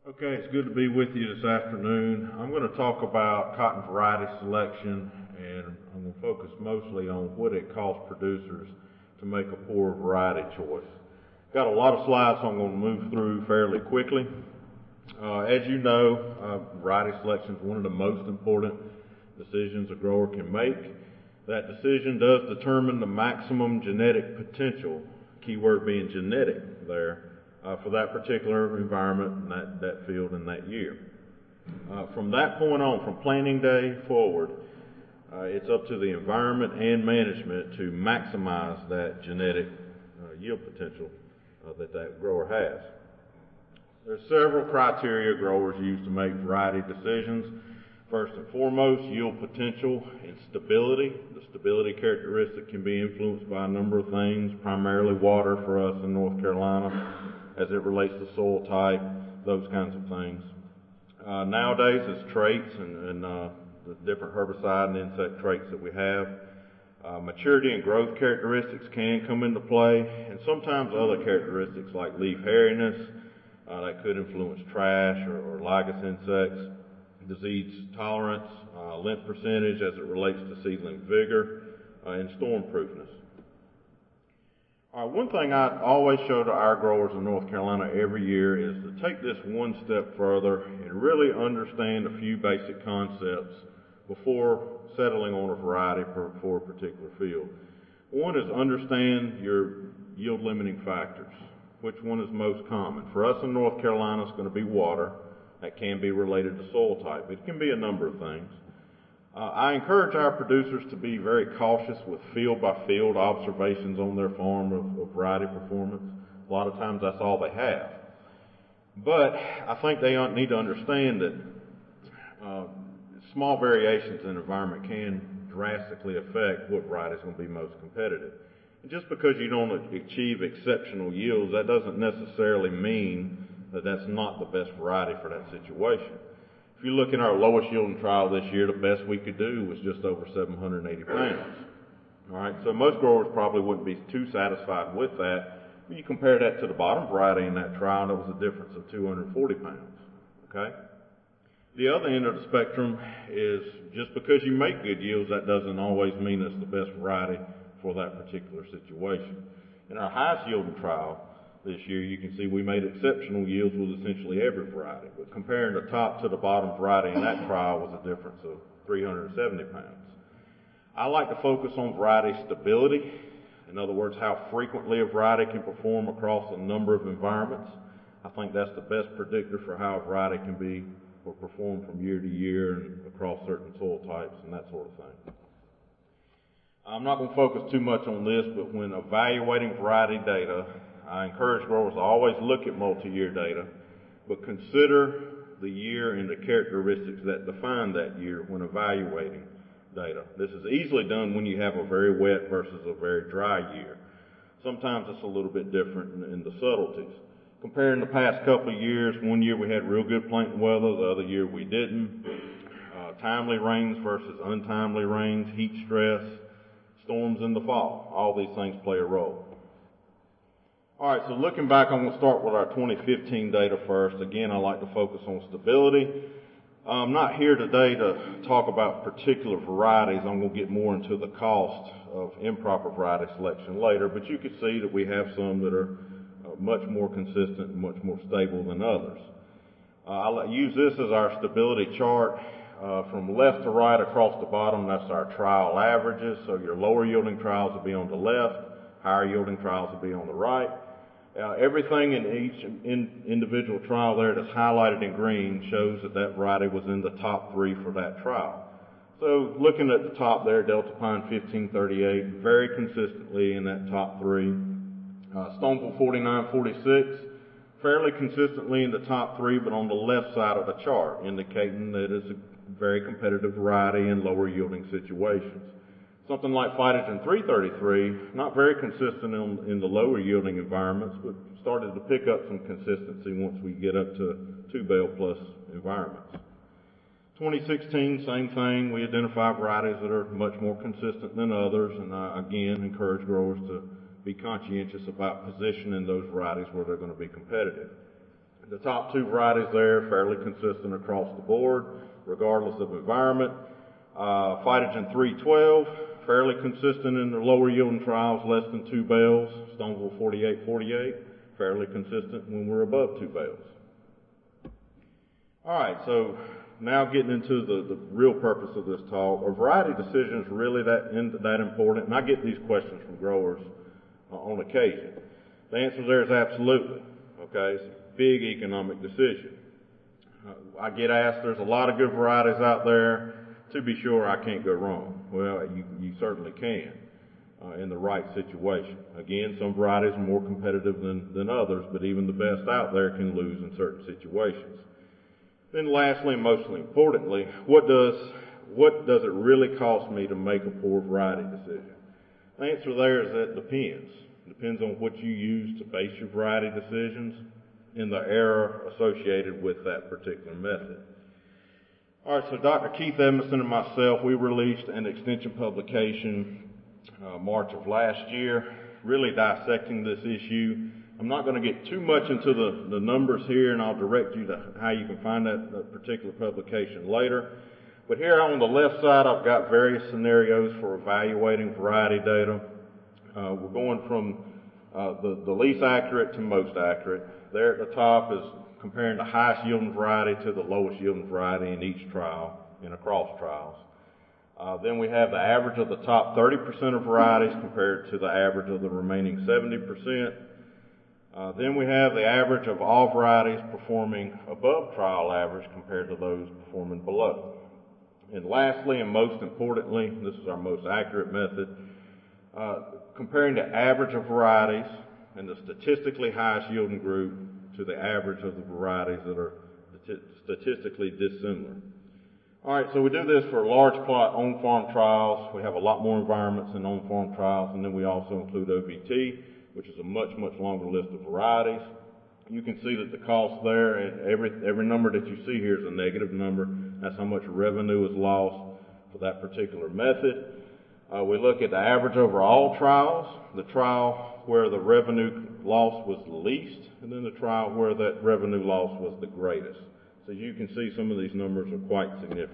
Okay, it's good to be with you this afternoon. I'm going to talk about cotton variety selection, and I'm going to focus mostly on what it costs producers to make a poor variety choice. Got a lot of slides, so I'm going to move through fairly quickly. As you know, variety selection is one of the most important decisions a grower can make. That decision does determine the maximum genetic potential, keyword being genetic there, for that particular environment and that field in that year. From that point on, from planting day forward, it's up to the environment and management to maximize that genetic yield potential that grower has. There's several criteria growers use to make variety decisions. First and foremost, yield potential and stability. The stability characteristic can be influenced by a number of things, primarily water for us in North Carolina, as it relates to soil type, those kinds of things. Nowadays, it's traits and the different herbicide and insect traits that we have. Maturity and growth characteristics can come into play, and sometimes other characteristics like leaf hairiness that could influence trash or lygus insects, disease tolerance, lint percentage as it relates to seedling vigor, and storm proofness. One thing I always show to our growers in North Carolina every year is to take this one step further and really understand a few basic concepts before settling on a variety for a particular field. One is understand your yield limiting factors. Which one is most common? For us in North Carolina, it's going to be water. That can be related to soil type. It can be a number of things. I encourage our producers to be very cautious with field-by-field observations on their farm of variety performance. A lot of times that's all they have. But I think they need to understand that small variations in environment can drastically affect what variety is going to be most competitive. And just because you don't achieve exceptional yields, that doesn't necessarily mean that that's not the best variety for that situation. If you look in our lowest yielding trial this year, the best we could do was just over 780 pounds. All right, so most growers probably wouldn't be too satisfied with that. When you compare that to the bottom variety in that trial, there was a difference of 240 pounds. Okay. The other end of the spectrum is just because you make good yields, that doesn't always mean it's the best variety for that particular situation. In our highest yielding trial this year, you can see we made exceptional yields with essentially every variety. But comparing the top to the bottom variety in that trial was a difference of 370 pounds. I like to focus on variety stability. In other words, how frequently a variety can perform across a number of environments. I think that's the best predictor for how a variety can be or perform from year to year and across certain soil types and that sort of thing. I'm not going to focus too much on this, but when evaluating variety data, I encourage growers to always look at multi-year data, but consider the year and the characteristics that define that year when evaluating data. This is easily done when you have a very wet versus a very dry year. Sometimes it's a little bit different in the subtleties. Comparing the past couple of years, one year we had real good planting weather, the other year we didn't. Timely rains versus untimely rains, heat stress, storms in the fall. All these things play a role. All right, so looking back, I'm going to start with our 2015 data first. Again, I like to focus on stability. I'm not here today to talk about particular varieties. I'm going to get more into the cost of improper variety selection later, but you can see that we have some that are much more consistent and much more stable than others. I'll use this as our stability chart. From left to right across the bottom, that's our trial averages. So your lower yielding trials will be on the left, higher yielding trials will be on the right. Everything in each individual trial there that's highlighted in green shows that variety was in the top three for that trial. So looking at the top there, Delta Pine 1538, very consistently in that top three. Stoneville 4946, fairly consistently in the top three, but on the left side of the chart, indicating that it's a very competitive variety in lower yielding situations. Something like Phytogen 333, not very consistent in the lower yielding environments, but started to pick up some consistency once we get up to 2 bale plus environments. 2016, same thing. We identify varieties that are much more consistent than others, and I again encourage growers to be conscientious about positioning those varieties where they're going to be competitive. The top two varieties there, fairly consistent across the board, regardless of environment. Phytogen 312, fairly consistent in the lower yielding trials, less than 2 bales. Stoneville 4848, fairly consistent when we're above 2 bales. Alright, so now getting into the real purpose of this talk. Are variety decisions really that important? And I get these questions from growers on occasion. The answer there is absolutely. Okay, it's a big economic decision. I get asked, there's a lot of good varieties out there. To be sure, I can't go wrong. Well, you certainly can in the right situation. Again, some varieties are more competitive than others, but even the best out there can lose in certain situations. Then lastly and mostly importantly, what does it really cost me to make a poor variety decision? The answer there is that it depends. It depends on what you use to base your variety decisions and the error associated with that particular method. Alright, so Dr. Keith Edmondson and myself, we released an extension publication March of last year, really dissecting this issue. I'm not going to get too much into the numbers here, and I'll direct you to how you can find that particular publication later. But here on the left side, I've got various scenarios for evaluating variety data. We're going from the least accurate to most accurate. There at the top is comparing the highest yielding variety to the lowest yielding variety in each trial and across trials. Then we have the average of the top 30% of varieties compared to the average of the remaining 70%. Then we have the average of all varieties performing above trial average compared to those performing below. And lastly, and most importantly, this is our most accurate method, comparing the average of varieties in the statistically highest yielding group to the average of the varieties that are statistically dissimilar. Alright, so we do this for large plot on-farm trials. We have a lot more environments than on-farm trials, and then we also include OVT, which is a much longer list of varieties. You can see that the cost there, and every number that you see here is a negative number. That's how much revenue is lost for that particular method. We look at the average over all trials, the trial where the revenue loss was the least, and then the trial where that revenue loss was the greatest. So you can see some of these numbers are quite significant.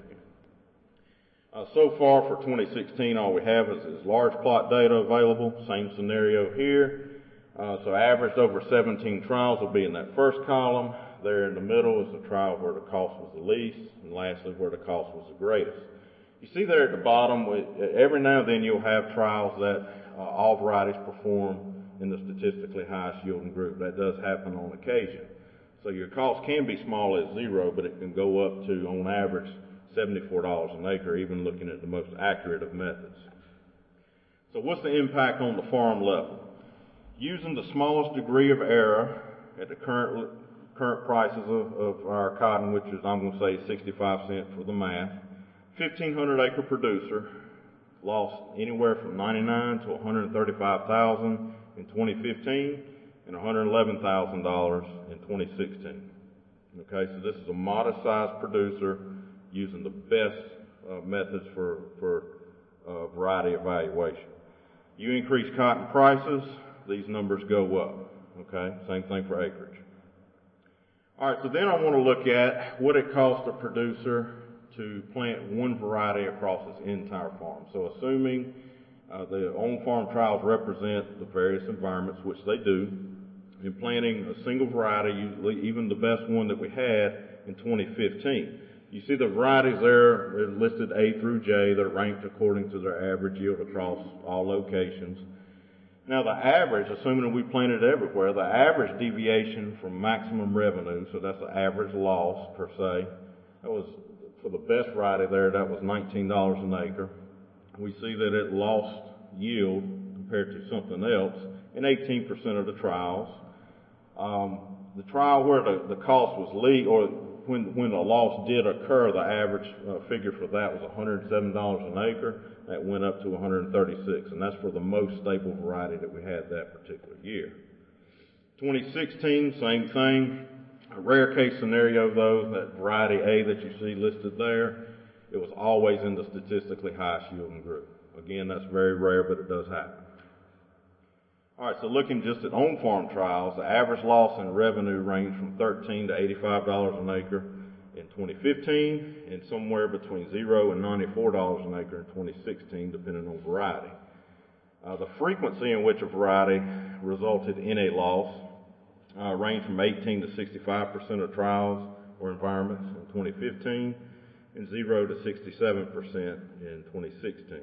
So far for 2016, all we have is large plot data available. Same scenario here. So averaged over 17 trials will be in that first column. There in the middle is the trial where the cost was the least, and lastly where the cost was the greatest. You see there at the bottom, every now and then you'll have trials that all varieties perform in the statistically highest yielding group. That does happen on occasion. So your cost can be small as zero, but it can go up to, on average, $74 an acre, even looking at the most accurate of methods. So what's the impact on the farm level? Using the smallest degree of error at the current prices of our cotton, which is, I'm going to say 65 cents for the math, 1,500 acre producer lost anywhere from $99,000 to $135,000 in 2015 and $111,000 in 2016. Okay, so this is a modest sized producer using the best methods for variety evaluation. You increase cotton prices, these numbers go up. Okay, same thing for acreage. Alright, so then I want to look at what it costs a producer to plant one variety across its entire farm. So assuming the on-farm trials represent the various environments, which they do, in planting a single variety, usually even the best one that we had in 2015. You see the varieties there, they're listed A through J, they're ranked according to their average yield across all locations. Now the average, assuming we planted everywhere, the average deviation from maximum revenue, so that's the average loss per se, that was, for the best variety there, that was $19 an acre. We see that it lost yield compared to something else in 18% of the trials. The trial where the cost was least, or when a loss did occur, the average figure for that was $107 an acre. That went up to $136, and that's for the most stable variety that we had that particular year. 2016, same thing. A rare case scenario though, that variety A that you see listed there, it was always in the statistically highest yielding group. Again, that's very rare, but it does happen. All right, so looking just at on-farm trials, the average loss in revenue ranged from $13 to $85 an acre in 2015, and somewhere between $0 and $94 an acre in 2016, depending on variety. The frequency in which a variety resulted in a loss ranged from 18 to 65% of trials or environments in 2015, and 0 to 67% in 2016.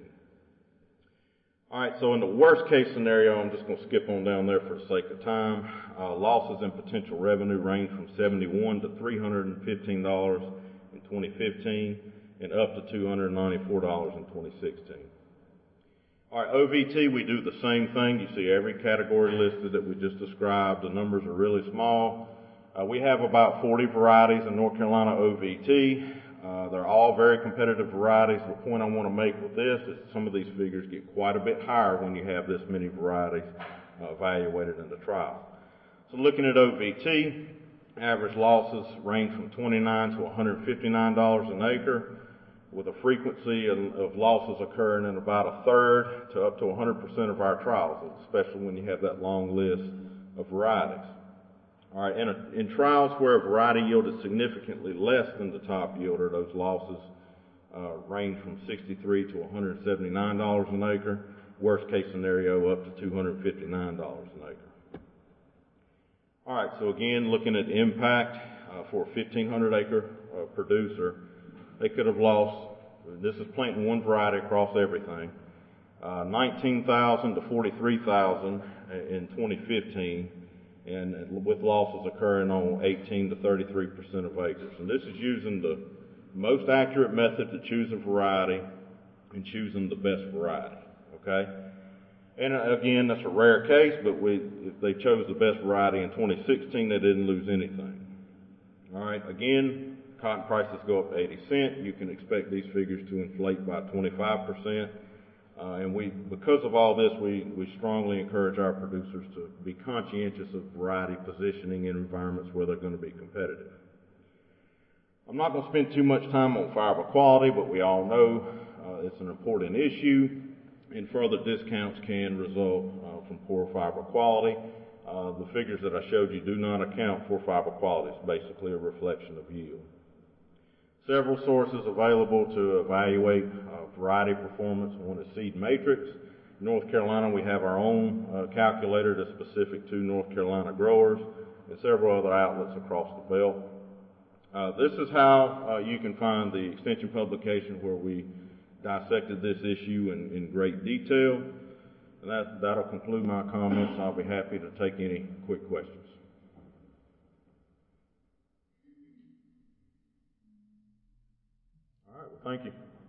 All right, so in the worst case scenario, I'm just going to skip on down there for the sake of time. Losses in potential revenue range from $71 to $315 in 2015 and up to $294 in 2016. All right, OVT, we do the same thing. You see every category listed that we just described. The numbers are really small. We have about 40 varieties in North Carolina OVT. They're all very competitive varieties. The point I want to make with this is some of these figures get quite a bit higher when you have this many varieties evaluated in the trial. So looking at OVT, average losses range from $29 to $159 an acre, with a frequency of losses occurring in about a third to up to 100% of our trials, especially when you have that long list of varieties. All right, in trials where a variety yielded significantly less than the top yielder, those losses range from $63 to $179 an acre. Worst case scenario, up to $259 an acre. All right, so again, looking at impact for a 1,500 acre producer, they could have lost, this is planting one variety across everything, 19,000 to 43,000 in 2015, and with losses occurring on 18 to 33% of acres. And this is using the most accurate method to choose a variety and choosing the best variety, okay? And again, that's a rare case, but if they chose the best variety in 2016, they didn't lose anything. All right, again, cotton prices go up to 80 cents. You can expect these figures to inflate by 25%. And because of all this, we strongly encourage our producers to be conscientious of variety positioning in environments where they're going to be competitive. I'm not going to spend too much time on fiber quality, but we all know it's an important issue, and further discounts can result from poor fiber quality. The figures that I showed you do not account for fiber quality. It's basically a reflection of yield. Several sources available to evaluate variety performance. One is Seed Matrix. In North Carolina, we have our own calculator that's specific to North Carolina growers, and several other outlets across the belt. This is how you can find the extension publication where we dissected this issue in great detail. And that'll conclude my comments. I'll be happy to take any quick questions. All right, well, thank you.